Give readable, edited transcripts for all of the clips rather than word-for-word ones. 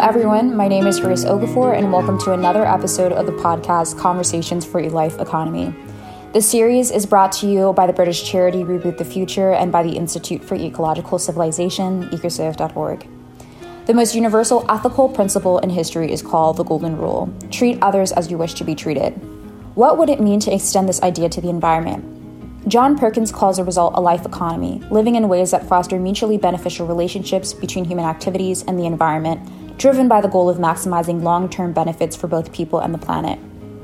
everyone, my name is Grace Okafor, and welcome to another episode of the podcast Conversations for a Life Economy. This series is brought to you by the British charity Reboot the Future and by the Institute for Ecological Civilization, ecosciv.org. The most universal ethical principle in history is called the Golden Rule. Treat others as you wish to be treated. What would it mean to extend this idea to the environment? John Perkins calls the result a life economy, living in ways that foster mutually beneficial relationships between human activities and the environment, driven by the goal of maximizing long-term benefits for both people and the planet.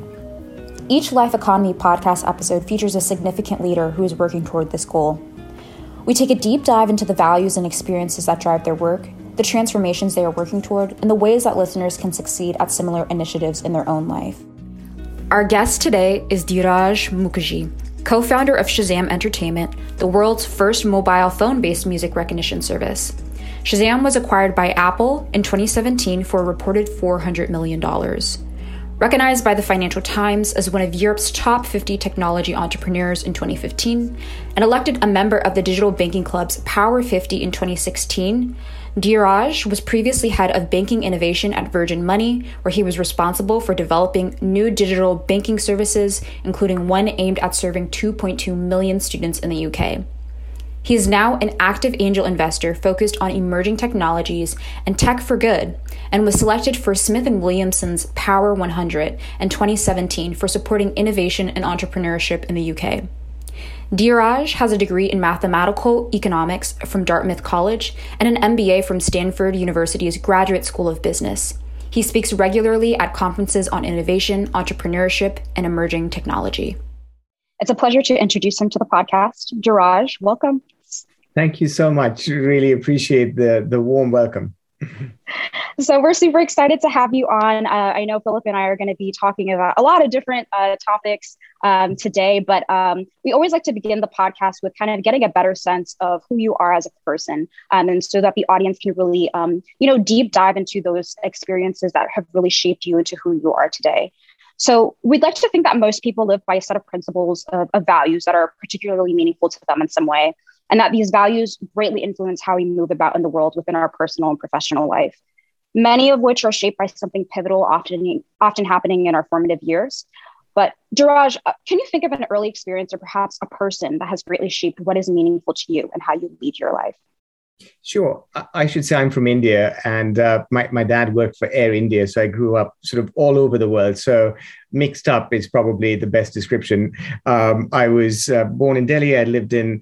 Each Life Economy podcast episode features a significant leader who is working toward this goal. We take a deep dive into the values and experiences that drive their work, the transformations they are working toward, and the ways that listeners can succeed at similar initiatives in their own life. Our guest today is Dheeraj Mukherjee, co-founder of Shazam Entertainment, the world's first mobile phone-based music recognition service. Shazam was acquired by Apple in 2017 for a reported $400 million. Recognized by the Financial Times as one of Europe's top 50 technology entrepreneurs in 2015, and elected a member of the Digital Banking Club's Power 50 in 2016, Dheeraj was previously head of banking innovation at Virgin Money, where he was responsible for developing new digital banking services, including one aimed at serving 2.2 million students in the UK. He is now an active angel investor focused on emerging technologies and tech for good, and was selected for Smith & Williamson's Power 100 in 2017 for supporting innovation and entrepreneurship in the UK. Dheeraj has a degree in mathematical economics from Dartmouth College and an MBA from Stanford University's Graduate School of Business. He speaks regularly at conferences on innovation, entrepreneurship, and emerging technology. It's a pleasure to introduce him to the podcast. Dheeraj, welcome. Thank you so much. Really appreciate the warm welcome. So we're super excited to have you on. I know Philip and I are going to be talking about a lot of different topics today, but we always like to begin the podcast with kind of getting a better sense of who you are as a person, and so that the audience can really, deep dive into those experiences that have really shaped you into who you are today. So we'd like to think that most people live by a set of principles of values that are particularly meaningful to them in some way, and that these values greatly influence how we move about in the world within our personal and professional life, many of which are shaped by something pivotal often happening in our formative years. But Dheeraj, can you think of an early experience or perhaps a person that has greatly shaped what is meaningful to you and how you lead your life? Sure. I should say I'm from India, and my dad worked for Air India. So I grew up sort of all over the world. So mixed up is probably the best description. I was born in Delhi. I lived in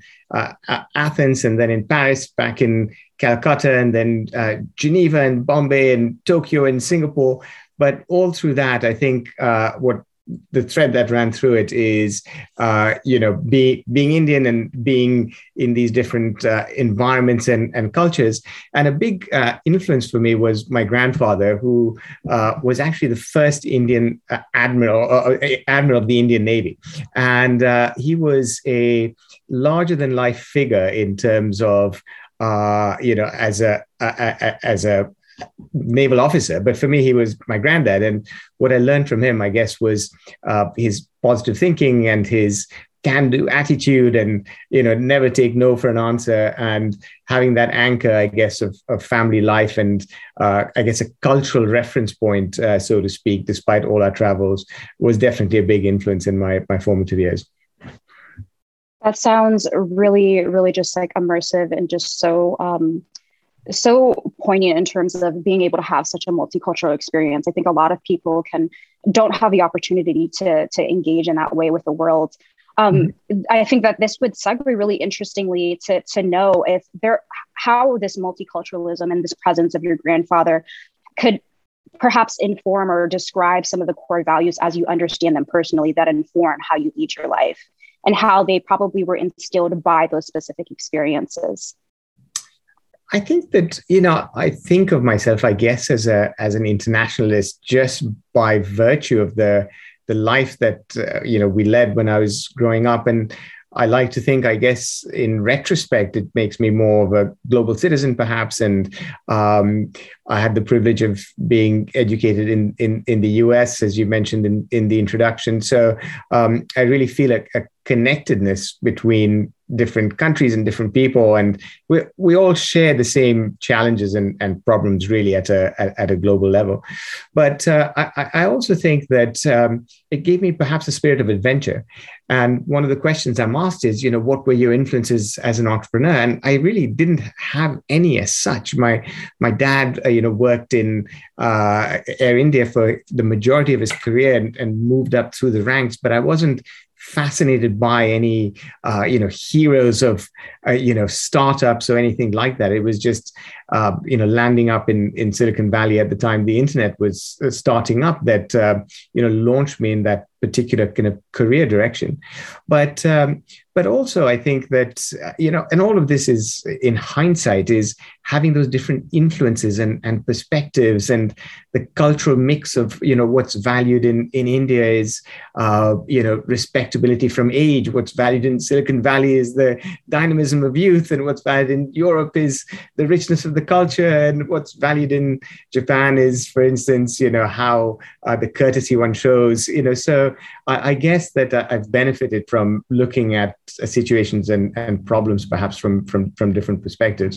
Athens and then in Paris, back in Calcutta, and then Geneva and Bombay and Tokyo and Singapore. But all through that, I think what the thread that ran through it is, being Indian and being in these different environments and cultures. And a big influence for me was my grandfather, who was actually the first Indian admiral of the Indian Navy. And he was a larger than life figure in terms of, as a naval officer. But for me, he was my granddad. And what I learned from him, I guess, was his positive thinking and his can-do attitude, and, never take no for an answer, and having that anchor, I guess, of family life and, I guess, a cultural reference point, so to speak, despite all our travels, was definitely a big influence in my formative years. That sounds really, really just like immersive and just so poignant in terms of being able to have such a multicultural experience. I think a lot of people don't have the opportunity to engage in that way with the world. I think that this would segue really interestingly to know how this multiculturalism and this presence of your grandfather could perhaps inform or describe some of the core values as you understand them personally that inform how you lead your life, and how they probably were instilled by those specific experiences. I think that, I think of myself, I guess, as an internationalist just by virtue of the life that, we led when I was growing up. And I like to think, I guess, in retrospect, it makes me more of a global citizen, perhaps. And I had the privilege of being educated in the US, as you mentioned in the introduction. So I really feel a connectedness between different countries and different people, and we all share the same challenges and problems really at a global level. But I also think that it gave me perhaps a spirit of adventure. And one of the questions I'm asked is, what were your influences as an entrepreneur? And I really didn't have any as such. My dad, worked in Air India for the majority of his career and moved up through the ranks, but I wasn't fascinated by any, heroes of, startups or anything like that. It was just, landing up in Silicon Valley at the time the internet was starting up that, launched me in that particular kind of career direction. But also I think that, and all of this is in hindsight is having those different influences and perspectives, and the cultural mix of, what's valued in India is, respectability from age. What's valued in Silicon Valley is the dynamism of youth, and what's valued in Europe is the richness of the culture, and what's valued in Japan is, for instance, how the courtesy one shows, so I guess that I've benefited from looking at situations and problems perhaps from different perspectives.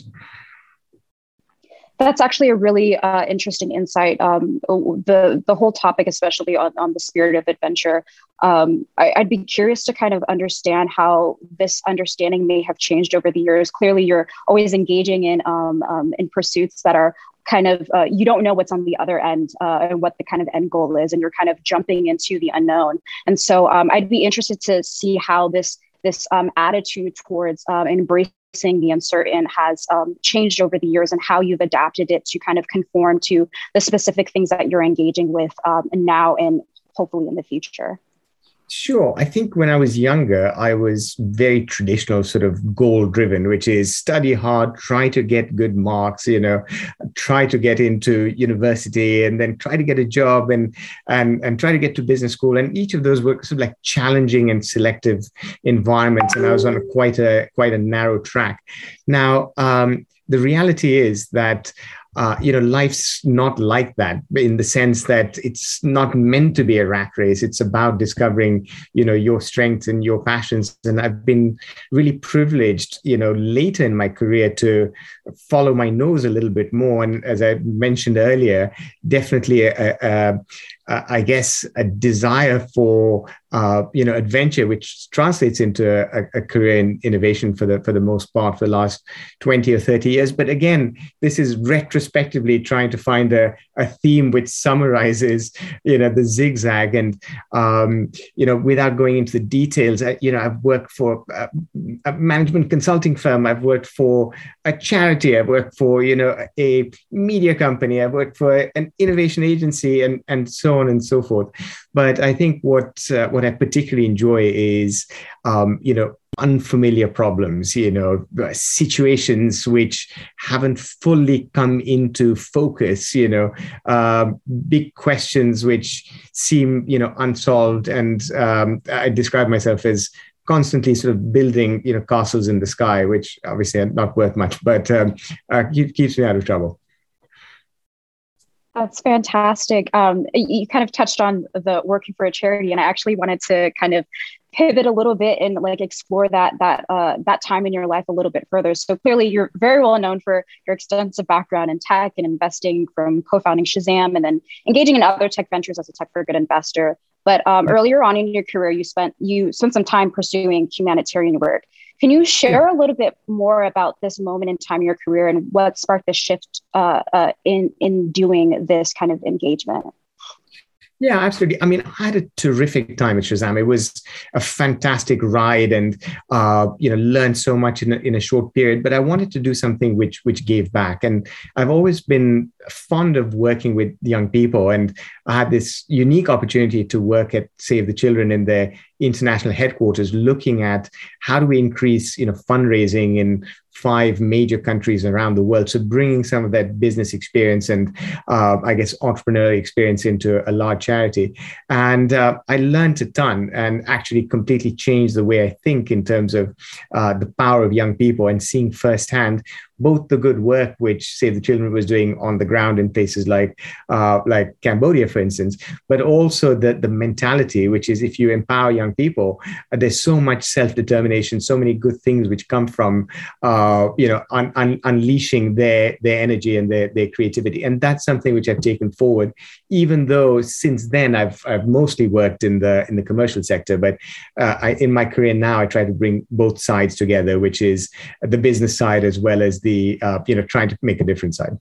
That's actually a really interesting insight. The whole topic, especially on the spirit of adventure. I'd be curious to kind of understand how this understanding may have changed over the years. Clearly, you're always engaging in pursuits that are kind of, you don't know what's on the other end and what the kind of end goal is, and you're kind of jumping into the unknown. And so I'd be interested to see how this attitude towards embracing the uncertain has changed over the years, and how you've adapted it to kind of conform to the specific things that you're engaging with now and hopefully in the future. Sure. I think when I was younger, I was very traditional, sort of goal driven, which is study hard, try to get good marks, try to get into university, and then try to get a job and try to get to business school. And each of those were sort of like challenging and selective environments. And I was on quite a narrow track. Now, the reality is that life's not like that, in the sense that it's not meant to be a rat race. It's about discovering, your strengths and your passions. And I've been really privileged, later in my career to follow my nose a little bit more. And as I mentioned earlier, definitely I guess a desire for adventure, which translates into a career in innovation for the most part for the last 20 or 30 years. But again, this is retrospectively trying to find a theme which summarizes the zigzag. And without going into the details, I've worked for a management consulting firm, I've worked for a charity, I've worked for a media company, I've worked for an innovation agency, and so on and so forth. But I think what I particularly enjoy is, unfamiliar problems, situations which haven't fully come into focus, big questions which seem, unsolved. And I describe myself as constantly sort of building, castles in the sky, which obviously are not worth much, but keeps me out of trouble. That's fantastic. You kind of touched on the working for a charity, and I actually wanted to kind of pivot a little bit and explore that time in your life a little bit further. So clearly, you're very well known for your extensive background in tech and investing, from co-founding Shazam and then engaging in other tech ventures as a tech for good investor. But earlier on in your career, you spent some time pursuing humanitarian work. Can you share a little bit more about this moment in time in your career and what sparked the shift in doing this kind of engagement? Yeah, absolutely. I mean, I had a terrific time at Shazam. It was a fantastic ride, and learned so much in a short period. But I wanted to do something which gave back. And I've always been fond of working with young people, and I had this unique opportunity to work at Save the Children in their international headquarters, looking at how do we increase fundraising in 5 major countries around the world. So bringing some of that business experience and I guess entrepreneurial experience into a large charity. And I learned a ton and actually completely changed the way I think in terms of the power of young people, and seeing firsthand both the good work which Save the Children was doing on the ground in places like Cambodia, for instance, but also the mentality, which is if you empower young people, there's so much self-determination, so many good things which come from unleashing their energy and their creativity. And that's something which I've taken forward, even though since then I've mostly worked in the commercial sector. But in my career now, I try to bring both sides together, which is the business side as well as the trying to make a difference side.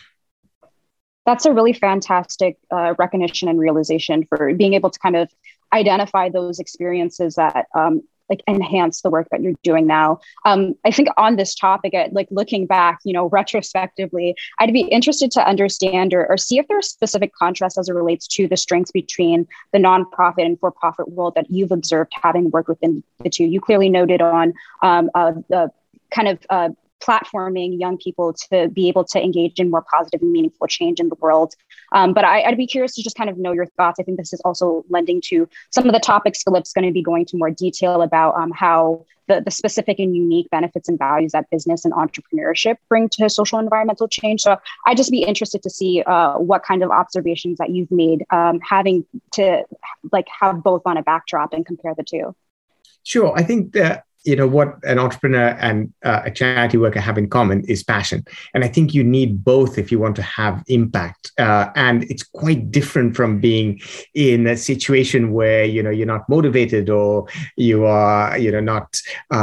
That's a really fantastic recognition and realization for being able to kind of identify those experiences that enhance the work that you're doing now. I think on this topic, looking back, retrospectively, I'd be interested to understand or see if there's specific contrast as it relates to the strengths between the nonprofit and for-profit world that you've observed having worked within the two. You clearly noted on the kind of platforming young people to be able to engage in more positive and meaningful change in the world. But I'd be curious to just kind of know your thoughts. I think this is also lending to some of the topics Philip's going to be going to more detail about how the specific and unique benefits and values that business and entrepreneurship bring to social and environmental change. So I'd just be interested to see what kind of observations that you've made having to have both on a backdrop and compare the two. Sure. I think that what an entrepreneur and a charity worker have in common is passion. And I think you need both if you want to have impact. And it's quite different from being in a situation where, you're not motivated or you are, not,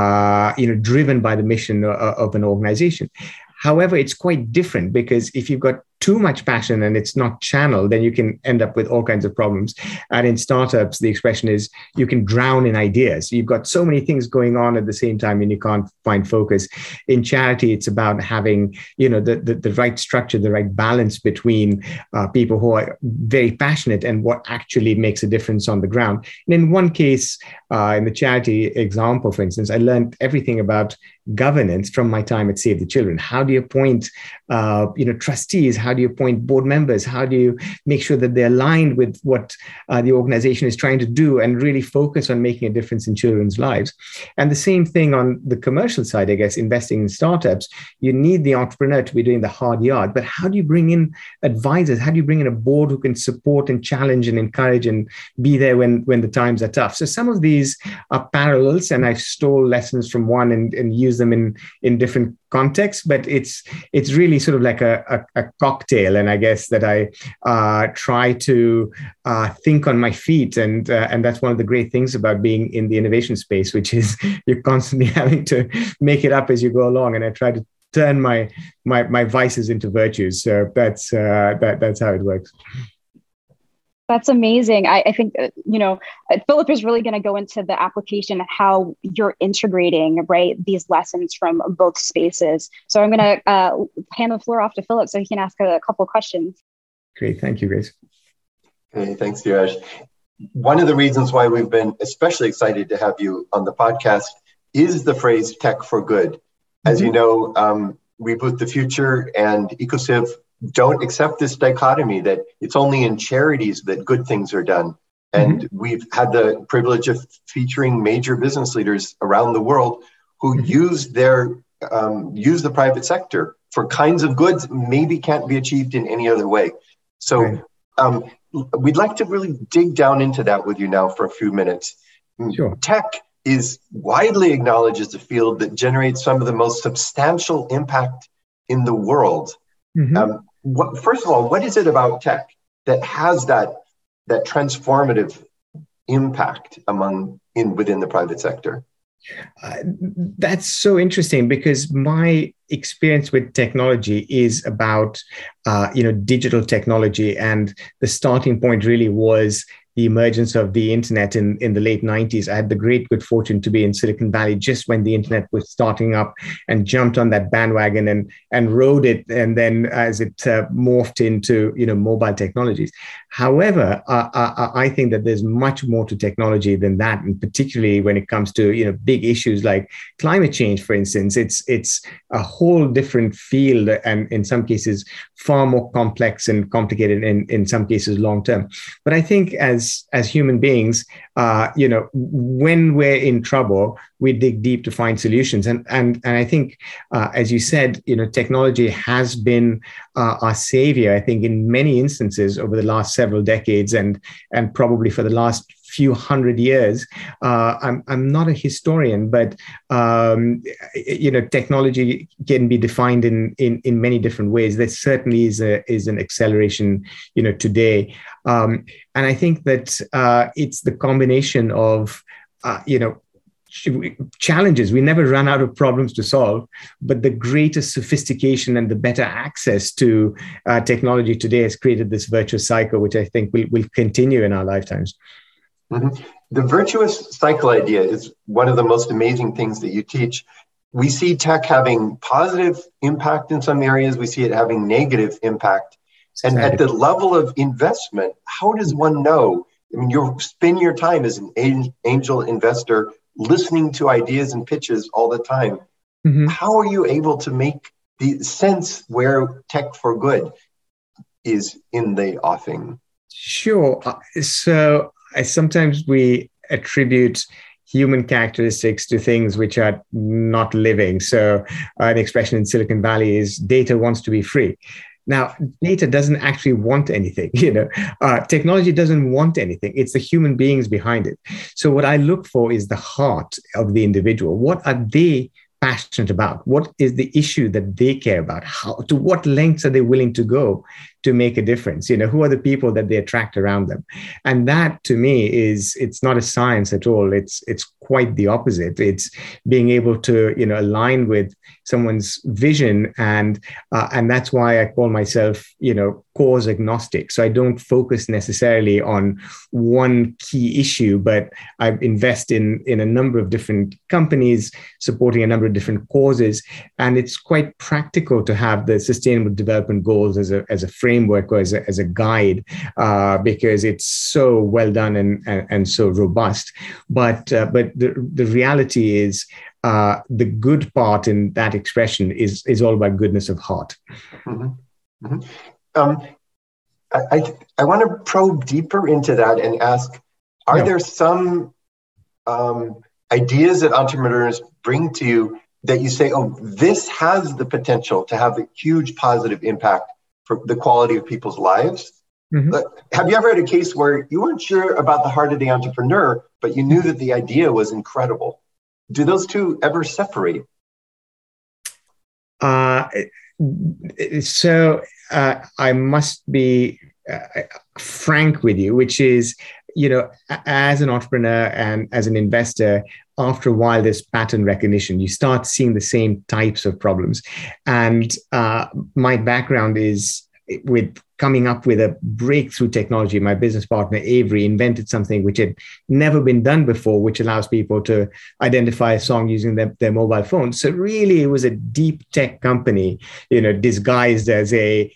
driven by the mission of an organization. However, it's quite different because if you've got too much passion and it's not channeled, then you can end up with all kinds of problems. And in startups, the expression is you can drown in ideas. You've got so many things going on at the same time and you can't find focus. In charity, it's about having, the right structure, the right balance between people who are very passionate and what actually makes a difference on the ground. And in one case, in the charity example, for instance, I learned everything about governance from my time at Save the Children. How do you appoint, trustees? How do you appoint board members? How do you make sure that they're aligned with what the organization is trying to do and really focus on making a difference in children's lives? And the same thing on the commercial side, I guess, investing in startups. You need the entrepreneur to be doing the hard yard, but how do you bring in advisors? How do you bring in a board who can support and challenge and encourage and be there when the times are tough? So some of these are parallels, and I've stole lessons from one and use them in different contexts, but it's really sort of like a cocktail. And I guess that I try to think on my feet, and that's one of the great things about being in the innovation space, which is you're constantly having to make it up as you go along. And I try to turn my vices into virtues. So that's how it works. That's amazing. I think, Philip is really going to go into the application of how you're integrating, right, these lessons from both spaces. So I'm going to hand the floor off to Philip so he can ask a couple of questions. Great. Thank you, Grace. Hey, thanks, Dheeraj. One of the reasons why we've been especially excited to have you on the podcast is the phrase tech for good. As you know, Reboot the Future and EcoCiv don't accept this dichotomy that it's only in charities that good things are done. And we've had the privilege of featuring major business leaders around the world who use the private sector for kinds of goods maybe can't be achieved in any other way. So we'd like to really dig down into that with you now for a few minutes. Sure. Tech is widely acknowledged as a field that generates some of the most substantial impact in the world. First of all, what is it about tech that has that transformative impact within the private sector? That's so interesting because my experience with technology is about digital technology, and the starting point really was the emergence of the internet in the late 90s. I had the great good fortune to be in Silicon Valley just when the internet was starting up, and jumped on that bandwagon and rode it. And then as it morphed into mobile technologies. However, I think that there's much more to technology than that, and particularly when it comes to big issues like climate change, for instance. It's a whole different field, and in some cases far more complex and complicated, in some cases long term. But I think as as human beings, when we're in trouble, we dig deep to find solutions. And I think, as you said, technology has been our savior, I think, in many instances over the last several decades, and probably for the last few hundred years. I'm not a historian, but technology can be defined in many different ways. There certainly is an acceleration, today, and I think that it's the combination of challenges. We never run out of problems to solve, but the greater sophistication and the better access to technology today has created this virtuous cycle, which I think will continue in our lifetimes. Mm-hmm. The virtuous cycle idea is one of the most amazing things that you teach. We see tech having positive impact in some areas. We see it having negative impact. And at the level of investment, how does one know? I mean, you spend your time as an angel investor listening to ideas and pitches all the time. Mm-hmm. How are you able to make the sense where tech for good is in the offing? Sure. So sometimes we attribute human characteristics to things which are not living. So an expression in Silicon Valley is data wants to be free. Now, data doesn't actually want anything. Technology doesn't want anything. It's the human beings behind it. So what I look for is the heart of the individual. What are they passionate about? What is the issue that they care about? To what lengths are they willing to go to make a difference? Who are the people that they attract around them? And that, to me, it's not a science at all. It's quite the opposite. It's being able to, align with someone's vision, and that's why I call myself, cause agnostic. So I don't focus necessarily on one key issue, but I invest in a number of different companies supporting a number of different causes, and it's quite practical to have the Sustainable Development Goals as a framework or as a guide, because it's so well done and so robust. But the reality is, the good part in that expression is all about goodness of heart. Mm-hmm. Mm-hmm. I want to probe deeper into that and ask, are there some ideas that entrepreneurs bring to you that you say, oh, this has the potential to have a huge positive impact for the quality of people's lives? Mm-hmm. Have you ever had a case where you weren't sure about the heart of the entrepreneur, but you knew that the idea was incredible? Do those two ever separate? So I must be frank with you, which is, as an entrepreneur and as an investor, after a while, there's pattern recognition. You start seeing the same types of problems. And my background is with coming up with a breakthrough technology. My business partner, Avery, invented something which had never been done before, which allows people to identify a song using their mobile phone. So really, it was a deep tech company, disguised as a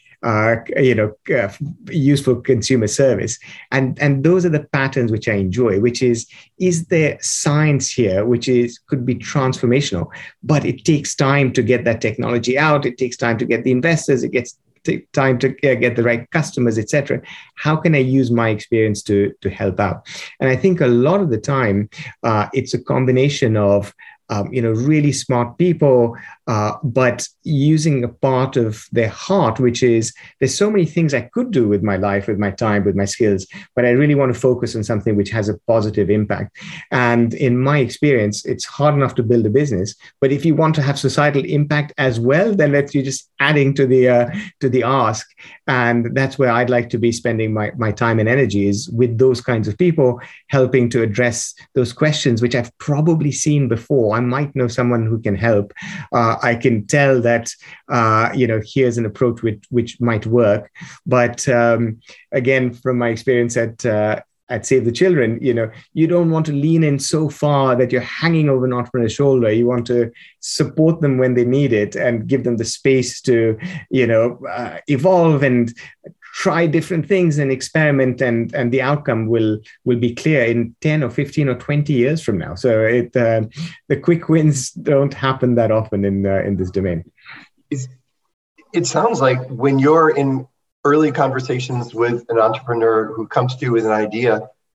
useful consumer service. And those are the patterns which I enjoy, which is there science here, which could be transformational, but it takes time to get that technology out. It takes time to get the investors. It gets time to get the right customers, etc. How can I use my experience to help out? And I think a lot of the time, it's a combination of really smart people, but using a part of their heart, which is there's so many things I could do with my life, with my time, with my skills, but I really want to focus on something which has a positive impact. And in my experience, it's hard enough to build a business, but if you want to have societal impact as well, then you're just adding to the ask. And that's where I'd like to be spending my time and energy, is with those kinds of people, helping to address those questions, which I've probably seen before. I might know someone who can help. I can tell that, here's an approach which might work. But again, from my experience at Save the Children, you don't want to lean in so far that you're hanging over an entrepreneur's shoulder. You want to support them when they need it and give them the space to, evolve and try different things and experiment, and the outcome will be clear in 10 or 15 or 20 years from now. So the quick wins don't happen that often in this domain. It sounds like when you're in early conversations with an entrepreneur who comes to you with an idea,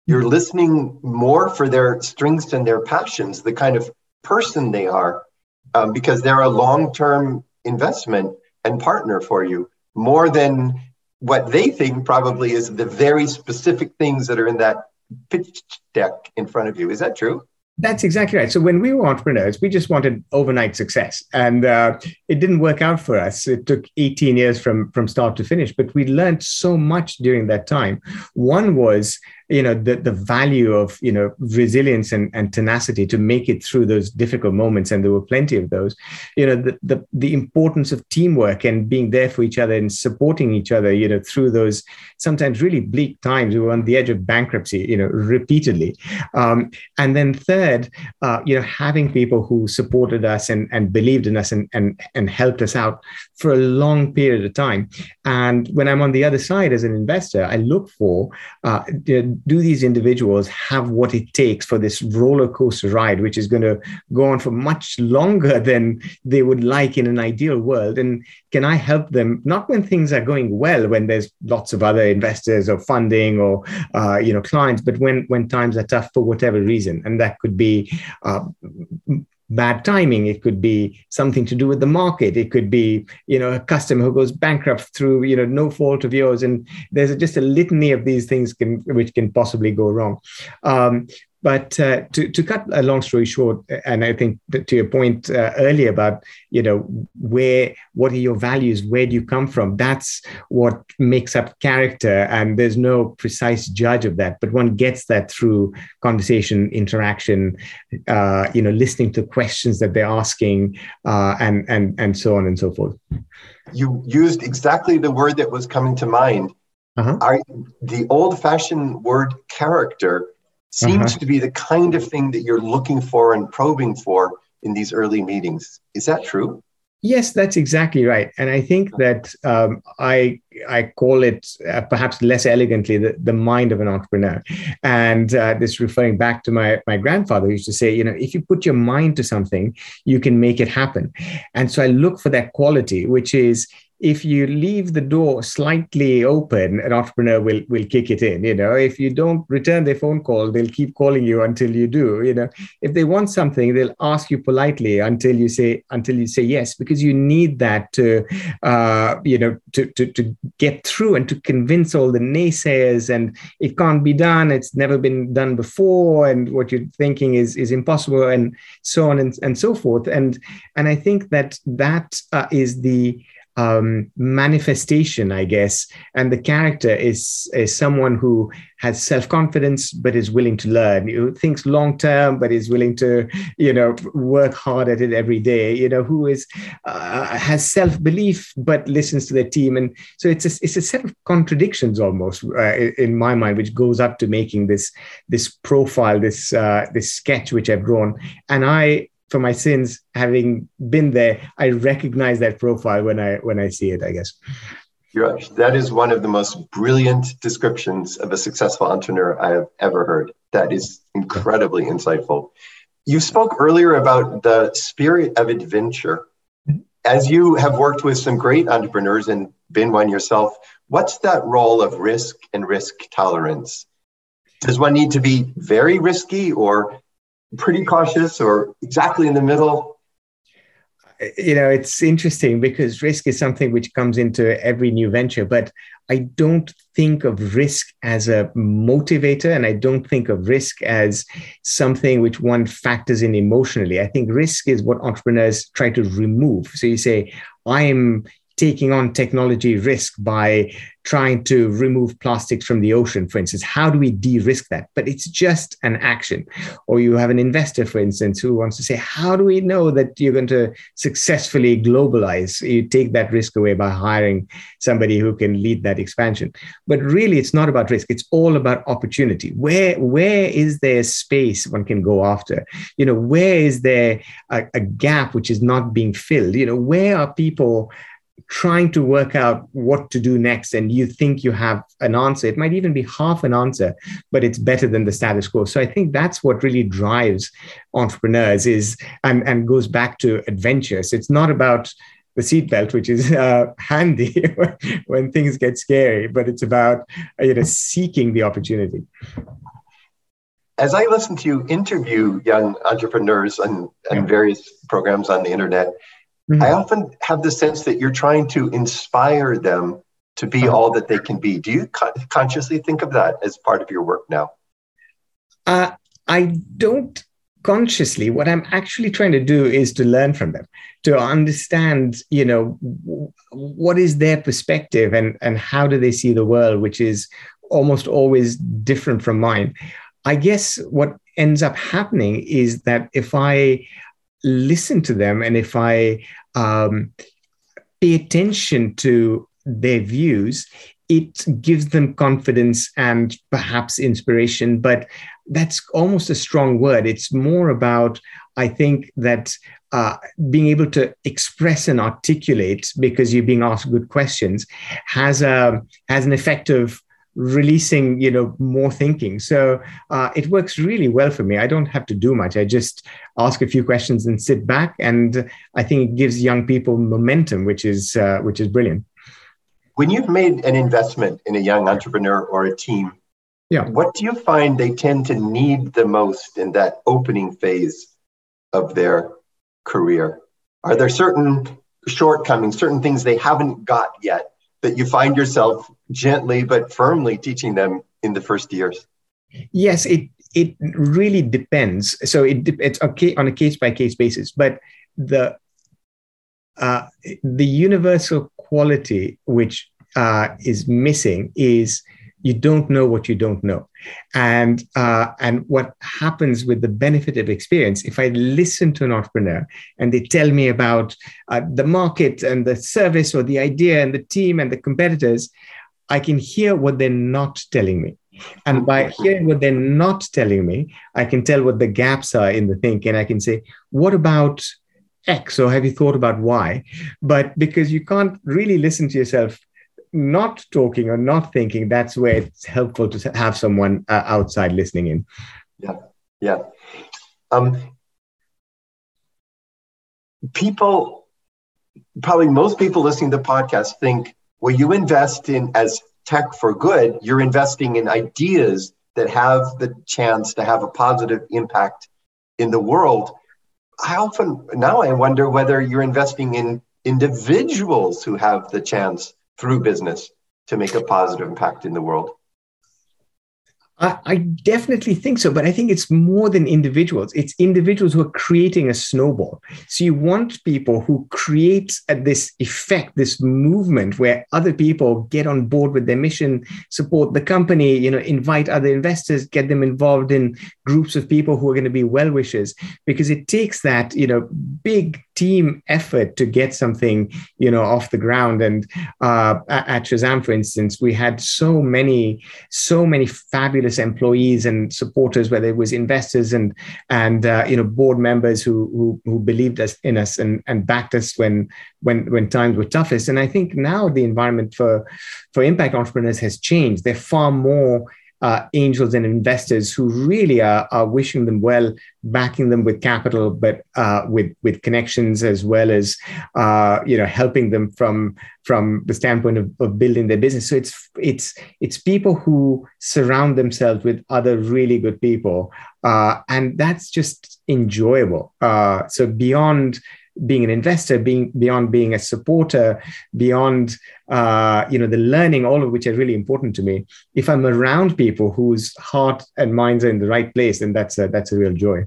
You're listening more for their strengths and their passions, the kind of person they are, because they're a long-term investment and partner for you, more than what they think probably is the very specific things that are in that pitch deck in front of you. Is that true? That's exactly right. So when we were entrepreneurs, we just wanted overnight success, and it didn't work out for us. It took 18 years from start to finish, but we learned so much during that time. One was, the value of, resilience and tenacity to make it through those difficult moments. And there were plenty of those, the importance of teamwork and being there for each other and supporting each other, through those sometimes really bleak times. We were on the edge of bankruptcy, repeatedly. And then third, having people who supported us and believed in us and helped us out for a long period of time. And when I'm on the other side as an investor, I look for, do these individuals have what it takes for this roller coaster ride, which is going to go on for much longer than they would like in an ideal world? And can I help them, not when things are going well, when there's lots of other investors or funding or, clients, but when times are tough for whatever reason? And that could be bad timing. It could be something to do with the market. It could be, a customer who goes bankrupt through, no fault of yours. And there's just a litany of these things which can possibly go wrong. But to cut a long story short, and I think to your point earlier about, what are your values? Where do you come from? That's what makes up character. And there's no precise judge of that, but one gets that through conversation, interaction, listening to questions that they're asking, and so on and so forth. You used exactly the word that was coming to mind. The old-fashioned word character seems to be the kind of thing that you're looking for and probing for in these early meetings. Is that true? Yes, that's exactly right. And I think that I call it perhaps less elegantly the mind of an entrepreneur. And this referring back to my grandfather, who used to say, if you put your mind to something, you can make it happen. And so I look for that quality, which is, if you leave the door slightly open, an entrepreneur will kick it in. If you don't return their phone call, they'll keep calling you until you do. If they want something, they'll ask you politely until you say yes, because you need that to get through and to convince all the naysayers. And it can't be done. It's never been done before, and what you're thinking is impossible, and so on and so forth. And I think that is the manifestation, I guess, and the character is someone who has self-confidence but is willing to learn, who thinks long-term but is willing to work hard at it every day, who is has self-belief but listens to their team. And so it's a set of contradictions almost in my mind, which goes up to making this profile, this sketch which I've drawn. And for my sins, having been there, I recognize that profile when I see it, I guess. That is one of the most brilliant descriptions of a successful entrepreneur I have ever heard. That is incredibly insightful. You spoke earlier about the spirit of adventure. As you have worked with some great entrepreneurs and been one yourself, what's that role of risk and risk tolerance? Does one need to be very risky or pretty cautious, or exactly in the middle? It's interesting because risk is something which comes into every new venture, but I don't think of risk as a motivator, and I don't think of risk as something which one factors in emotionally. I think risk is what entrepreneurs try to remove. So you say, I'm taking on technology risk by trying to remove plastics from the ocean, for instance. How do we de-risk that? But it's just an action. Or you have an investor, for instance, who wants to say, how do we know that you're going to successfully globalize? You take that risk away by hiring somebody who can lead that expansion. But really, it's not about risk. It's all about opportunity. Where is there space one can go after? Where is there a gap which is not being filled? Where are people trying to work out what to do next, and you think you have an answer? It might even be half an answer, but it's better than the status quo. So I think that's what really drives entrepreneurs and goes back to adventures. It's not about the seatbelt, which is handy when things get scary, but it's about seeking the opportunity. As I listen to you interview young entrepreneurs and various programs on the internet, I often have the sense that you're trying to inspire them to be all that they can be. Do you consciously think of that as part of your work now? I don't consciously. What I'm actually trying to do is to learn from them, to understand, what is their perspective and how do they see the world, which is almost always different from mine. I guess what ends up happening is that if I listen to them and if I pay attention to their views, it gives them confidence and perhaps inspiration, but that's almost a strong word. It's more about, I think, that being able to express and articulate because you're being asked good questions has an effect of releasing, more thinking. So it works really well for me. I don't have to do much. I just ask a few questions and sit back, and I think it gives young people momentum, which is brilliant. When you've made an investment in a young entrepreneur or a team, what do you find they tend to need the most in that opening phase of their career? Are there certain shortcomings, certain things they haven't got yet that you find yourself gently but firmly teaching them in the first years? Yes, it really depends. So it's okay on a case-by-case basis, but the universal quality which is missing is you don't know what you don't know. And what happens with the benefit of experience, if I listen to an entrepreneur and they tell me about the market and the service or the idea and the team and the competitors, I can hear what they're not telling me. And by hearing what they're not telling me, I can tell what the gaps are in the thinking. I can say, what about X? Or have you thought about Y? But because you can't really listen to yourself not talking or not thinking, that's where it's helpful to have someone outside listening in. Yeah. Most people listening to the podcast think, well, you invest in as tech for good, you're investing in ideas that have the chance to have a positive impact in the world. I wonder whether you're investing in individuals who have the chance through business to make a positive impact in the world. I definitely think so, but I think it's more than individuals. It's individuals who are creating a snowball. So you want people who create this effect, this movement where other people get on board with their mission, support the company, invite other investors, get them involved in groups of people who are going to be well-wishers, because it takes that, big team effort to get something, off the ground. And at Shazam, for instance, we had so many fabulous employees and supporters, whether it was investors and board members who believed in us and backed us when times were toughest. And I think now the environment for impact entrepreneurs has changed. There are far more angels and investors who really are wishing them well, backing them with capital, but with connections, as well as helping them from the standpoint of building their business. So it's people who surround themselves with other really good people, and that's just enjoyable. So beyond being an investor, beyond being a supporter, beyond the learning, all of which are really important to me. If I'm around people whose heart and minds are in the right place, then that's a real joy.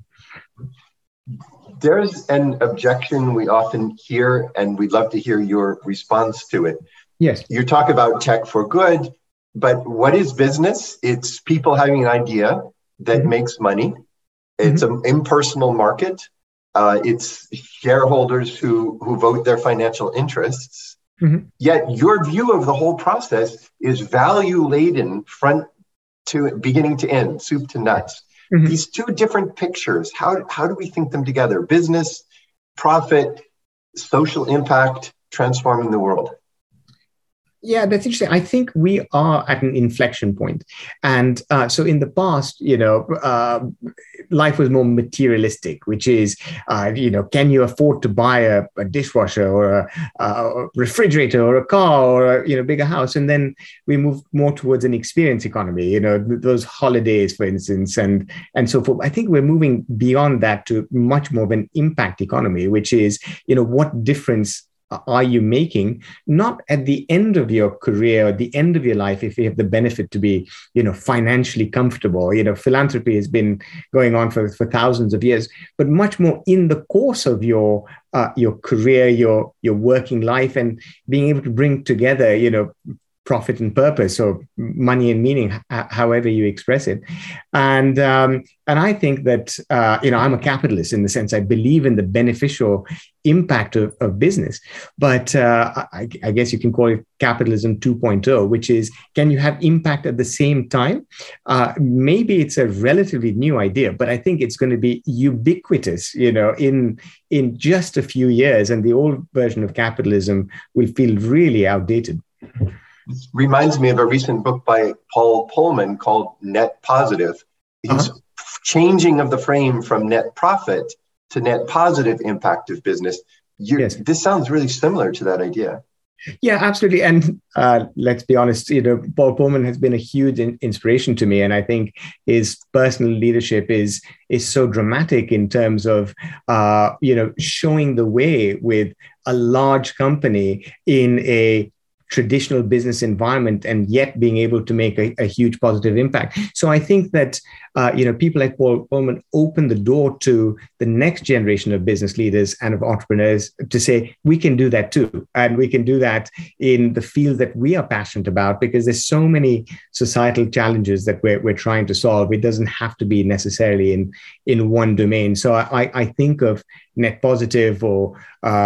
There's an objection we often hear, and we'd love to hear your response to it. Yes. You talk about tech for good, but what is business? It's people having an idea that makes money. It's an impersonal market. It's shareholders who vote their financial interests. Yet your view of the whole process is value-laden front to beginning to end, soup to nuts. These two different pictures, how do we think them together? Business, profit, social impact, transforming the world. Yeah, that's interesting. I think we are at an inflection point. And so in the past, life was more materialistic, which is, can you afford to buy a dishwasher or a refrigerator or a car or a bigger house? And then we moved more towards an experience economy, those holidays, for instance, and so forth. I think we're moving beyond that to much more of an impact economy, which is, what difference are you making, not at the end of your career or the end of your life, if you have the benefit to be, financially comfortable. Philanthropy has been going on for thousands of years, but much more in the course of your career, your working life, and being able to bring together, profit and purpose, or money and meaning, however you express it. And I think that, I'm a capitalist in the sense I believe in the beneficial impact of business. But I guess you can call it capitalism 2.0, which is, can you have impact at the same time? Maybe it's a relatively new idea, but I think it's going to be ubiquitous, in just a few years, and the old version of capitalism will feel really outdated. Reminds me of a recent book by Paul Pullman called Net Positive. He's changing of the frame from net profit to net positive impact of business. Yes. This sounds really similar to that idea. Yeah, absolutely. And let's be honest, Paul Pullman has been a huge inspiration to me. And I think his personal leadership is so dramatic in terms of, showing the way with a large company in a traditional business environment, and yet being able to make a huge positive impact. So I think that, people like Paul Pullman open the door to the next generation of business leaders and of entrepreneurs to say, we can do that too. And we can do that in the field that we are passionate about, because there's so many societal challenges that we're trying to solve. It doesn't have to be necessarily in one domain. So I think of net positive or,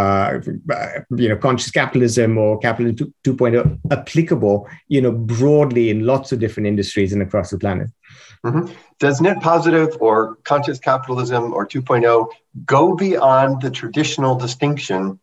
conscious capitalism or capitalism 2.0 applicable, broadly in lots of different industries and across the planet. Mm-hmm. Does net positive or conscious capitalism or 2.0 go beyond the traditional distinction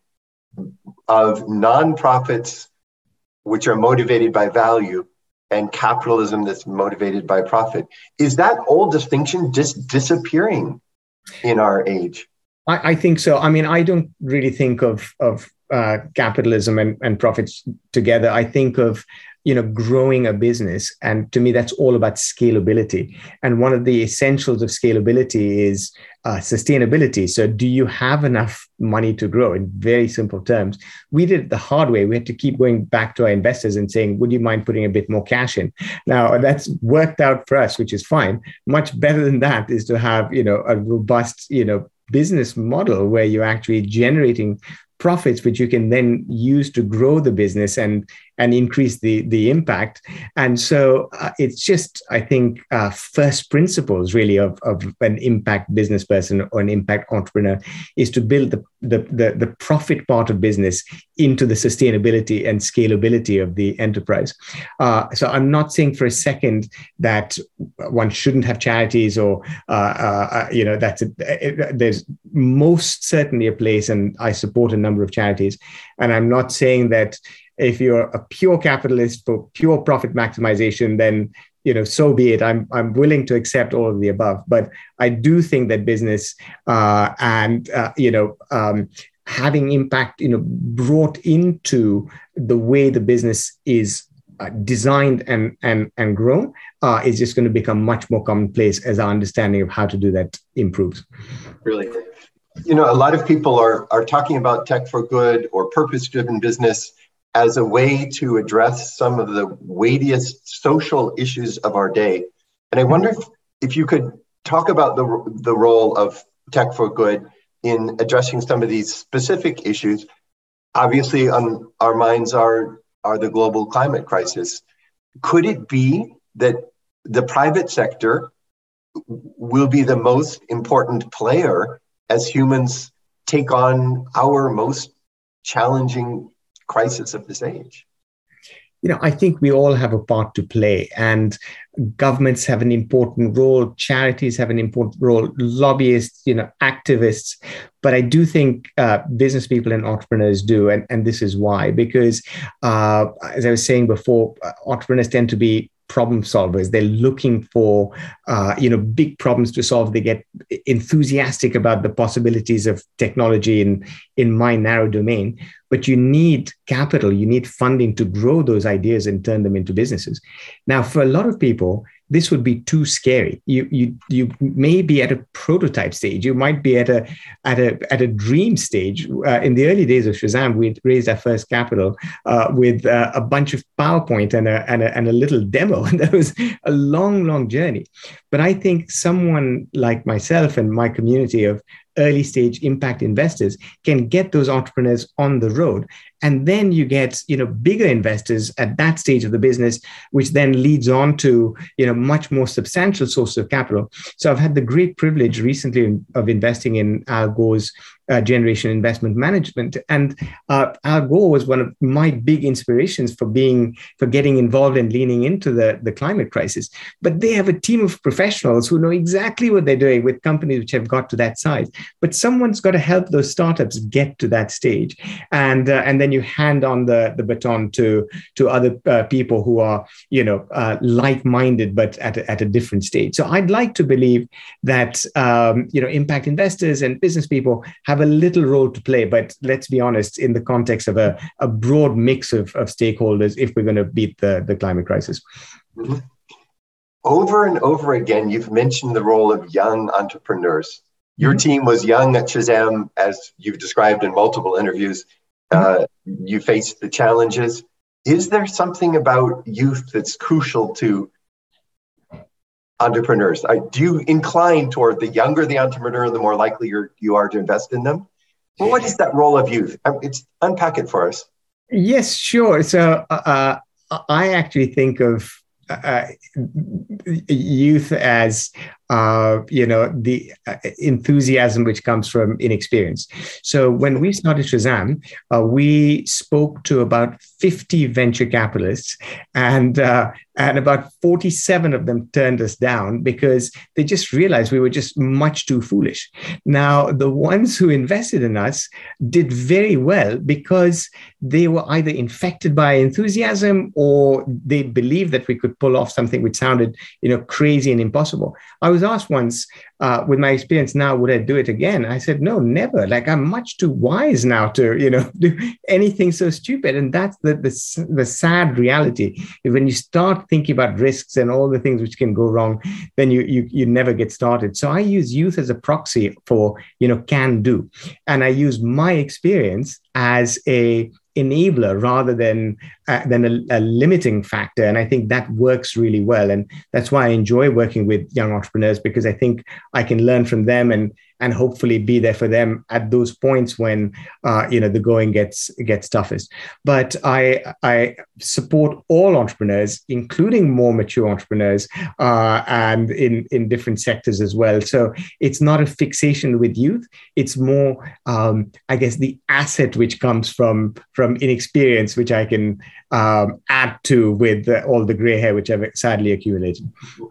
of nonprofits, which are motivated by value, and capitalism that's motivated by profit? Is that old distinction just disappearing in our age? I think so. I mean, I don't really think of capitalism and profits together. I think of, growing a business. And to me, that's all about scalability. And one of the essentials of scalability is sustainability. So do you have enough money to grow? In very simple terms, we did it the hard way. We had to keep going back to our investors and saying, would you mind putting a bit more cash in? Now, that's worked out for us, which is fine. Much better than that is to have, a robust, business model where you're actually generating profits, which you can then use to grow the business and increase the impact. And so it's just, I think, first principles really of an impact business person or an impact entrepreneur is to build the profit part of business into the sustainability and scalability of the enterprise. So I'm not saying for a second that one shouldn't have charities or, there's most certainly a place, and I support a number of charities. And I'm not saying that if you're a pure capitalist for pure profit maximization, then, so be it. I'm willing to accept all of the above. But I do think that business having impact, brought into the way the business is designed and grown is just going to become much more commonplace as our understanding of how to do that improves. Really. A lot of people are talking about tech for good or purpose-driven business as a way to address some of the weightiest social issues of our day. And I wonder if you could talk about the role of tech for good in addressing some of these specific issues. Obviously, on our minds are the global climate crisis. Could it be that the private sector will be the most important player as humans take on our most challenging crisis of this age? I think we all have a part to play, and governments have an important role, charities have an important role, lobbyists, activists. But I do think business people and entrepreneurs do. And this is why, because as I was saying before, entrepreneurs tend to be problem solvers. They're looking for, big problems to solve. They get enthusiastic about the possibilities of technology in my narrow domain. But you need capital, you need funding to grow those ideas and turn them into businesses. Now, for a lot of people, this would be too scary. You may be at a prototype stage. You might be at a dream stage. In the early days of Shazam, we raised our first capital with a bunch of PowerPoint and a little demo. And that was a long, long journey. But I think someone like myself and my community of early stage impact investors can get those entrepreneurs on the road. And then you get, bigger investors at that stage of the business, which then leads on to, much more substantial sources of capital. So I've had the great privilege recently of investing in Al Gore's Generation Investment Management. And Al Gore was one of my big inspirations for getting involved and leaning into the climate crisis. But they have a team of professionals who know exactly what they're doing with companies which have got to that size. But someone's got to help those startups get to that stage. And then you hand on the baton to other people who are, like-minded, but at a different stage. So I'd like to believe that, impact investors and business people have a little role to play, but let's be honest, in the context of a broad mix of stakeholders, if we're going to beat the climate crisis. Mm-hmm. Over and over again, you've mentioned the role of young entrepreneurs. Your team was young at Shazam, as you've described in multiple interviews. You faced the challenges. Is there something about youth that's crucial to entrepreneurs? Do you incline toward the younger the entrepreneur, the more likely you are to invest in them? Well, what is that role of youth? Unpack it for us. Yes, sure. So I actually think of youth as the enthusiasm which comes from inexperience. So when we started Shazam, we spoke to about 50 venture capitalists, and about 47 of them turned us down because they just realized we were just much too foolish. Now, the ones who invested in us did very well because they were either infected by enthusiasm or they believed that we could pull off something which sounded, crazy and impossible. I was asked once, with my experience now, would I do it again? I said, no, never. Like, I'm much too wise now to, do anything so stupid. And that's the sad reality. When you start thinking about risks and all the things which can go wrong, then you never get started. So I use youth as a proxy for, can do. And I use my experience as a enabler rather than a limiting factor. And I think that works really well. And that's why I enjoy working with young entrepreneurs, because I think I can learn from them and hopefully be there for them at those points when the going gets toughest. But I support all entrepreneurs, including more mature entrepreneurs, and in different sectors as well. So it's not a fixation with youth. It's more, I guess, the asset which comes from inexperience, which I can add to with all the gray hair which I've sadly accumulated.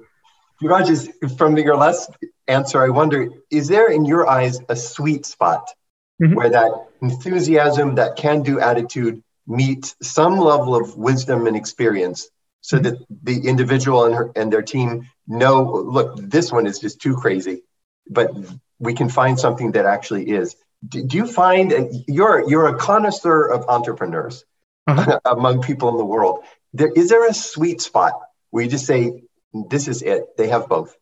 Viraj, from your last answer, I wonder, is there in your eyes a sweet spot where that enthusiasm, that can-do attitude meet some level of wisdom and experience so that the individual and their team know, look, this one is just too crazy, but we can find something that actually is. Do you find, you're a connoisseur of entrepreneurs among people in the world. Is there a sweet spot where you just say, this is it, they have both?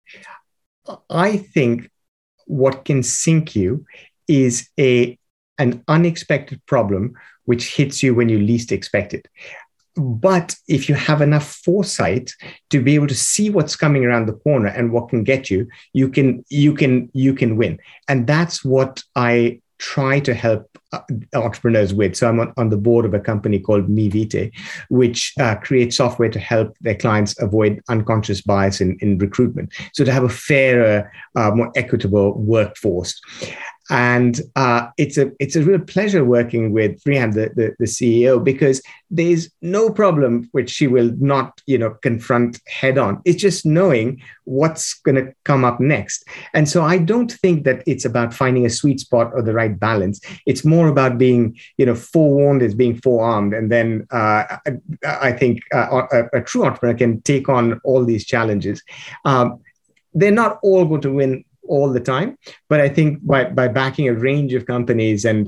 I think what can sink you is an unexpected problem which hits you when you least expect it. But if you have enough foresight to be able to see what's coming around the corner and what can get you, you can win. And that's what I try to help entrepreneurs with. So I'm on the board of a company called MiVite, which creates software to help their clients avoid unconscious bias in recruitment. So to have a fairer, more equitable workforce. And it's a real pleasure working with Rhian, the CEO, because there's no problem which she will not, confront head on. It's just knowing what's going to come up next. And so I don't think that it's about finding a sweet spot or the right balance. It's more about being, forewarned as being forearmed. And then I think a true entrepreneur can take on all these challenges. They're not all going to win all the time, but I think by backing a range of companies and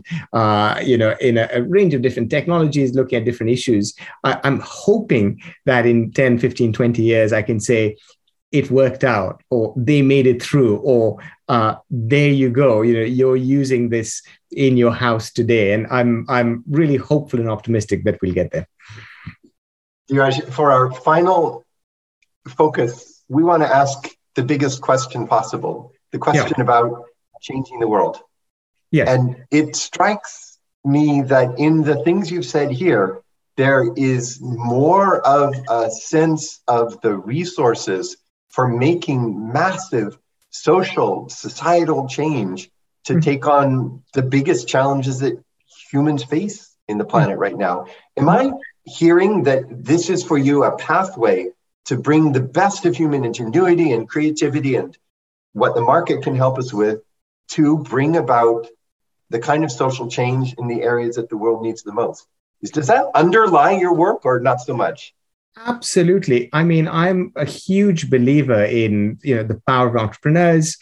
in a range of different technologies, looking at different issues, I'm hoping that in 10, 15, 20 years, I can say it worked out, or they made it through, or there you go, you're using this in your house today. And I'm really hopeful and optimistic that we'll get there. Dheeraj, for our final focus, we want to ask the biggest question possible. The question about changing the world. Yes. And it strikes me that in the things you've said here, there is more of a sense of the resources for making massive social, societal change to take on the biggest challenges that humans face in the planet right now. Am I hearing that this is for you a pathway to bring the best of human ingenuity and creativity and what the market can help us with to bring about the kind of social change in the areas that the world needs the most? Does that underlie your work or not so much? Absolutely. I mean, I'm a huge believer in the power of entrepreneurs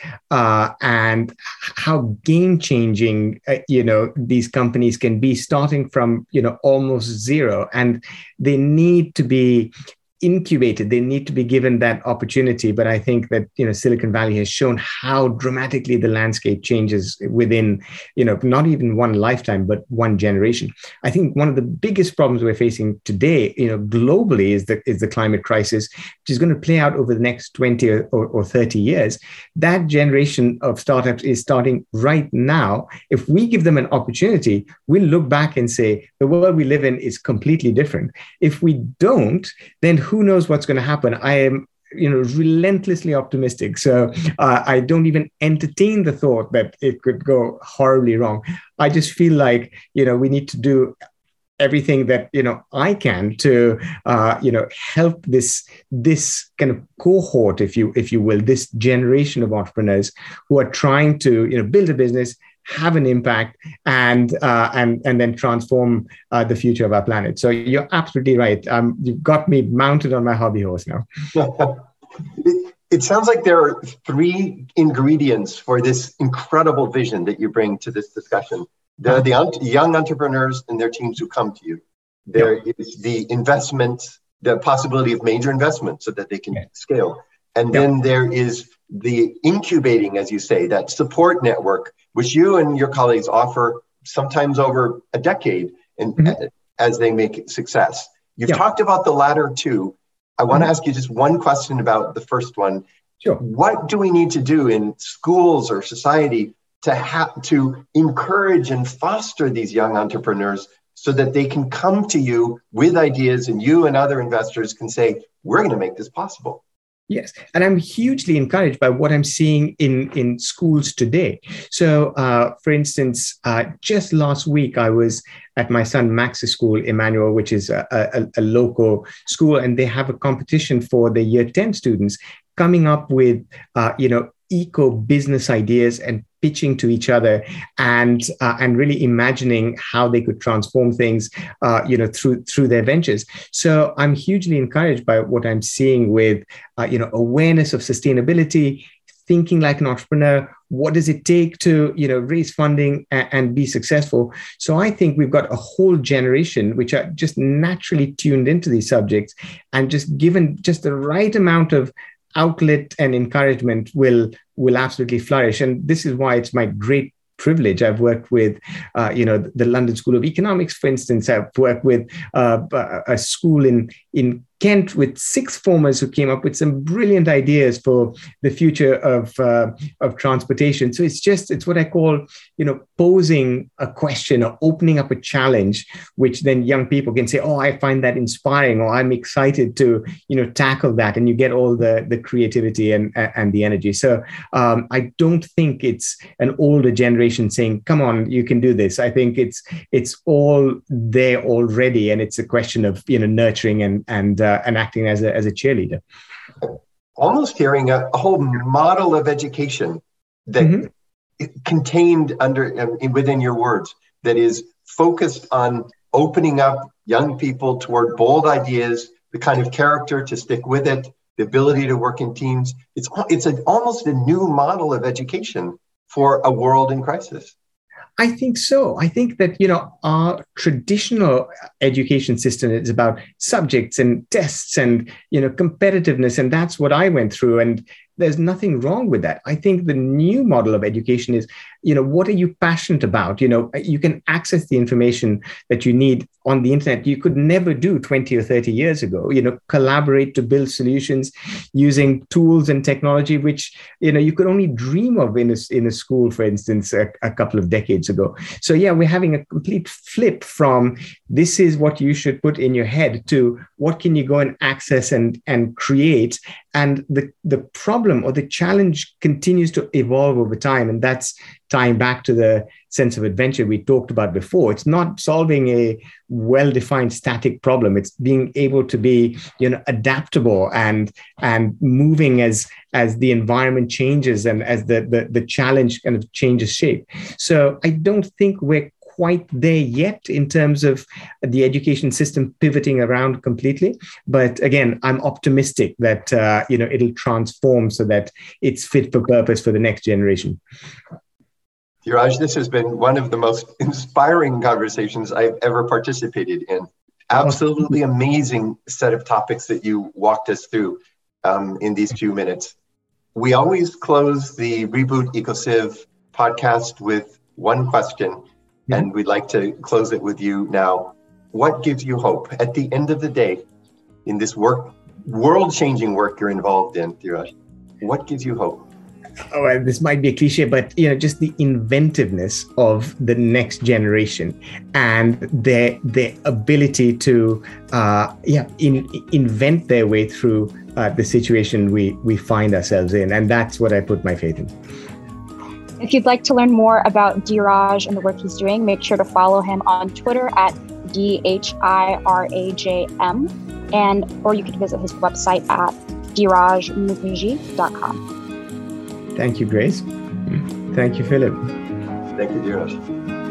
and how game-changing these companies can be, starting from almost zero, and they need to be incubated. They need to be given that opportunity. But I think that, Silicon Valley has shown how dramatically the landscape changes within, not even one lifetime, but one generation. I think one of the biggest problems we're facing today, globally is the climate crisis, which is going to play out over the next 20 or 30 years. That generation of startups is starting right now. If we give them an opportunity, we'll look back and say, the world we live in is completely different. If we don't, then who knows what's going to happen? I am, relentlessly optimistic. So I don't even entertain the thought that it could go horribly wrong. I just feel like, we need to do everything that, I can to, help this kind of cohort, if you will, this generation of entrepreneurs who are trying to, build a business, have an impact, and then transform the future of our planet. So you're absolutely right. You've got me mounted on my hobby horse now. It sounds like there are three ingredients for this incredible vision that you bring to this discussion. There are the young entrepreneurs and their teams who come to you. There is the investment, the possibility of major investment so that they can scale. And then there is the incubating, as you say, that support network, which you and your colleagues offer sometimes over a decade and as they make success. You've talked about the latter two. I want to ask you just one question about the first one. Sure. What do we need to do in schools or society to encourage and foster these young entrepreneurs so that they can come to you with ideas and you and other investors can say, we're going to make this possible? Yes. And I'm hugely encouraged by what I'm seeing in schools today. So, for instance, just last week, I was at my son Max's school, Emmanuel, which is a local school, and they have a competition for the year 10 students coming up with, eco business ideas and pitching to each other and really imagining how they could transform things, through their ventures. So I'm hugely encouraged by what I'm seeing with, awareness of sustainability, thinking like an entrepreneur. What does it take to, raise funding and be successful? So I think we've got a whole generation which are just naturally tuned into these subjects, and just given just the right amount of outlet and encouragement will absolutely flourish. And this is why it's my great privilege. I've worked with, the London School of Economics, for instance. I've worked with a school in Kent with sixth formers who came up with some brilliant ideas for the future of transportation. So it's what I call, posing a question or opening up a challenge, which then young people can say, oh, I find that inspiring, or I'm excited to, tackle that. And you get all the creativity and the energy. So I don't think it's an older generation saying, come on, you can do this. I think it's all there already. And it's a question of, nurturing and acting as a cheerleader. Almost hearing a whole model of education that contained within your words, that is focused on opening up young people toward bold ideas, the kind of character to stick with it, the ability to work in teams. It's almost a new model of education for a world in crisis. I think so. I think that, our traditional education system is about subjects and tests and, competitiveness. And that's what I went through. And there's nothing wrong with that. I think the new model of education is, what are you passionate about? You can access the information that you need on the internet. You could never do 20 or 30 years ago, collaborate to build solutions using tools and technology, which, you could only dream of in a school, for instance, a couple of decades ago. So yeah, we're having a complete flip from this is what you should put in your head to what can you go and access and create. And the problem or the challenge continues to evolve over time. And that's tying back to the sense of adventure we talked about before. It's not solving a well-defined static problem. It's being able to be, adaptable and moving as the environment changes and as the challenge kind of changes shape. So I don't think we're quite there yet in terms of the education system pivoting around completely. But again, I'm optimistic that, it'll transform so that it's fit for purpose for the next generation. Dheeraj, this has been one of the most inspiring conversations I've ever participated in. Absolutely amazing set of topics that you walked us through in these few minutes. We always close the Reboot EcoCiv podcast with one question, and we'd like to close it with you now. What gives you hope at the end of the day in this world-changing work you're involved in, Dheeraj? What gives you hope? Oh, and this might be a cliche, but just the inventiveness of the next generation and their ability to invent their way through the situation we find ourselves in, and that's what I put my faith in. If you'd like to learn more about Dheeraj and the work he's doing, make sure to follow him on Twitter at DHIRAJM, or you can visit his website at dheerajmukherjee.com. Thank you, Grace. Thank you, Philip. Thank you, Dheeraj.